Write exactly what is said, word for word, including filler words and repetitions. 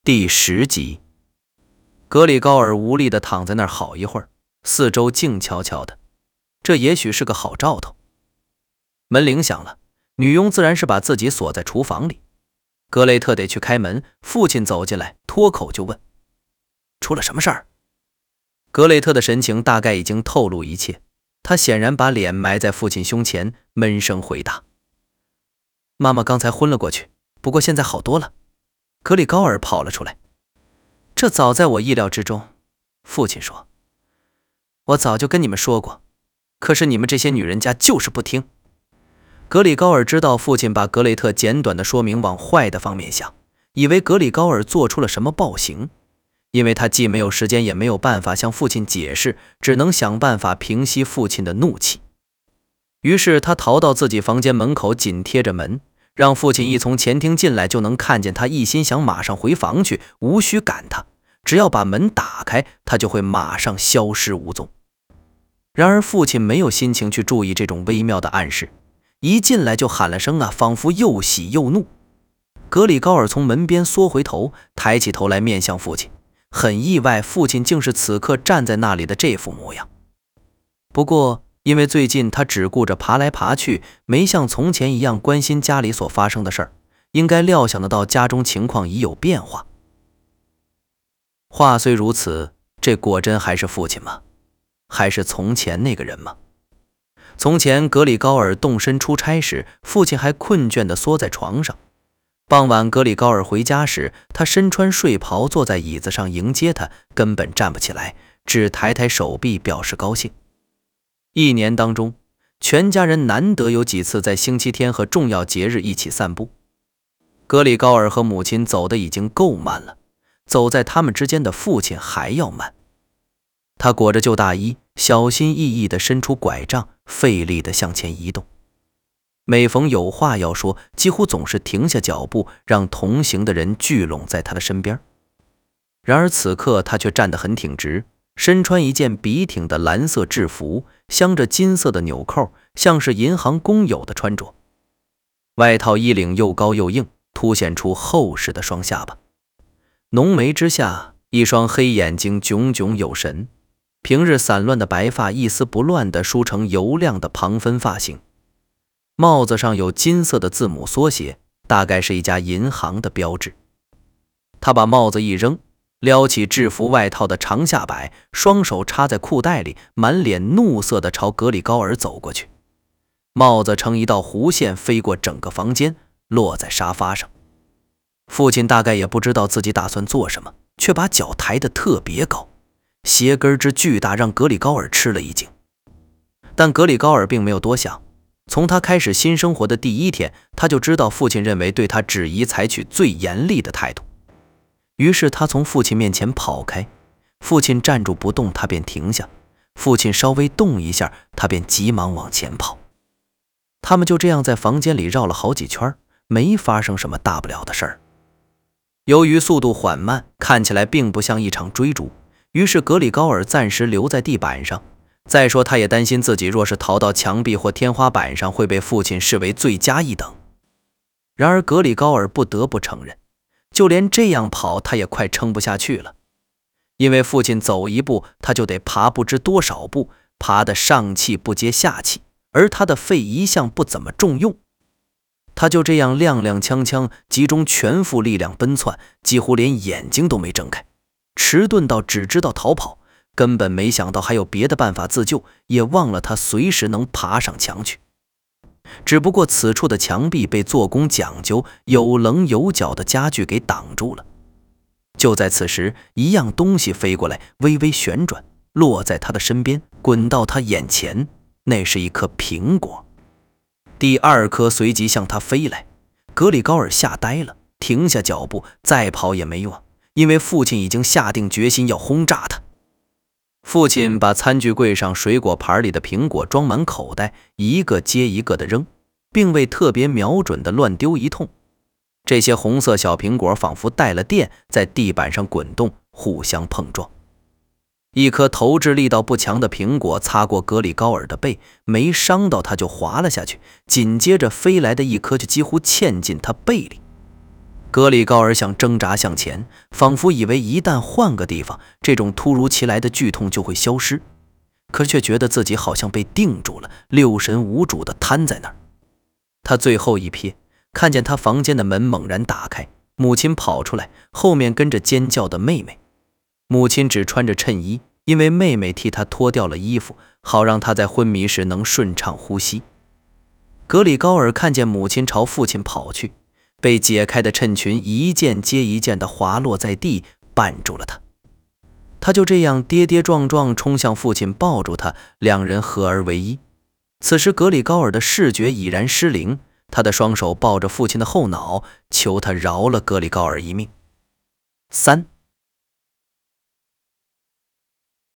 第十集，格里高尔无力地躺在那儿好一会儿，四周静悄悄的，这也许是个好兆头。门铃响了，女佣自然是把自己锁在厨房里。格雷特得去开门，父亲走进来，脱口就问：“出了什么事儿？”格雷特的神情大概已经透露一切，他显然把脸埋在父亲胸前，闷声回答：“妈妈刚才昏了过去，不过现在好多了。”格里高尔跑了出来。这早在我意料之中，父亲说。我早就跟你们说过，可是你们这些女人家就是不听。格里高尔知道父亲把格雷特简短的说明往坏的方面想，以为格里高尔做出了什么暴行，因为他既没有时间也没有办法向父亲解释，只能想办法平息父亲的怒气。于是他逃到自己房间门口，紧贴着门，让父亲一从前厅进来就能看见他，一心想马上回房去，无需赶他，只要把门打开，他就会马上消失无踪。然而父亲没有心情去注意这种微妙的暗示，一进来就喊了声啊，仿佛又喜又怒。格里高尔从门边缩回头，抬起头来面向父亲，很意外，父亲竟是此刻站在那里的这副模样。不过因为最近他只顾着爬来爬去，没像从前一样关心家里所发生的事儿，应该料想得到家中情况已有变化。话虽如此，这果真还是父亲吗？还是从前那个人吗？从前格里高尔动身出差时，父亲还困倦地缩在床上。傍晚格里高尔回家时，他身穿睡袍坐在椅子上迎接他，根本站不起来，只抬抬手臂表示高兴。一年当中，全家人难得有几次在星期天和重要节日一起散步。格里高尔和母亲走得已经够慢了，走在他们之间的父亲还要慢。他裹着旧大衣，小心翼翼地伸出拐杖，费力地向前移动。每逢有话要说，几乎总是停下脚步，让同行的人聚拢在他的身边。然而此刻他却站得很挺直，身穿一件笔挺的蓝色制服，镶着金色的纽扣，像是银行工友的穿着。外套衣领又高又硬，凸显出厚实的双下巴。浓眉之下，一双黑眼睛炯炯有神，平日散乱的白发一丝不乱地梳成油亮的旁分发型。帽子上有金色的字母缩写，大概是一家银行的标志。他把帽子一扔，撩起制服外套的长下摆，双手插在裤袋里，满脸怒色地朝格里高尔走过去。帽子呈一道弧线飞过整个房间，落在沙发上。父亲大概也不知道自己打算做什么，却把脚抬得特别高，鞋跟之巨大让格里高尔吃了一惊。但格里高尔并没有多想，从他开始新生活的第一天，他就知道父亲认为对他只宜采取最严厉的态度。于是他从父亲面前跑开，父亲站住不动，他便停下，父亲稍微动一下，他便急忙往前跑。他们就这样在房间里绕了好几圈，没发生什么大不了的事儿。由于速度缓慢，看起来并不像一场追逐，于是格里高尔暂时留在地板上。再说他也担心自己若是逃到墙壁或天花板上，会被父亲视为罪加一等。然而格里高尔不得不承认，就连这样跑他也快撑不下去了，因为父亲走一步他就得爬不知多少步，爬得上气不接下气，而他的肺一向不怎么重用。他就这样踉踉跄跄，集中全副力量奔窜，几乎连眼睛都没睁开，迟钝到只知道逃跑，根本没想到还有别的办法自救，也忘了他随时能爬上墙去。只不过此处的墙壁被做工讲究、有棱有角的家具给挡住了。就在此时，一样东西飞过来，微微旋转，落在他的身边，滚到他眼前，那是一颗苹果。第二颗随即向他飞来，格里高尔吓呆了，停下脚步，再跑也没用，因为父亲已经下定决心要轰炸他。父亲把餐具柜上水果盘里的苹果装满口袋，一个接一个的扔，并未特别瞄准的乱丢一通。这些红色小苹果仿佛带了电，在地板上滚动，互相碰撞。一颗投掷力道不强的苹果擦过格里高尔的背，没伤到他就滑了下去，紧接着飞来的一颗就几乎嵌进他背里。 格里高尔想挣扎向前，仿佛以为一旦换个地方，这种突如其来的剧痛就会消失，可却觉得自己好像被定住了，六神无主地瘫在那儿。他最后一瞥，看见他房间的门猛然打开，母亲跑出来，后面跟着尖叫的妹妹。母亲只穿着衬衣，因为妹妹替她脱掉了衣服，好让她在昏迷时能顺畅呼吸。格里高尔看见母亲朝父亲跑去，被解开的衬裙一件接一件地滑落在地，绊住了他。他就这样跌跌撞撞冲向父亲，抱住他，两人合而为一。此时格里高尔的视觉已然失灵，他的双手抱着父亲的后脑，求他饶了格里高尔一命。三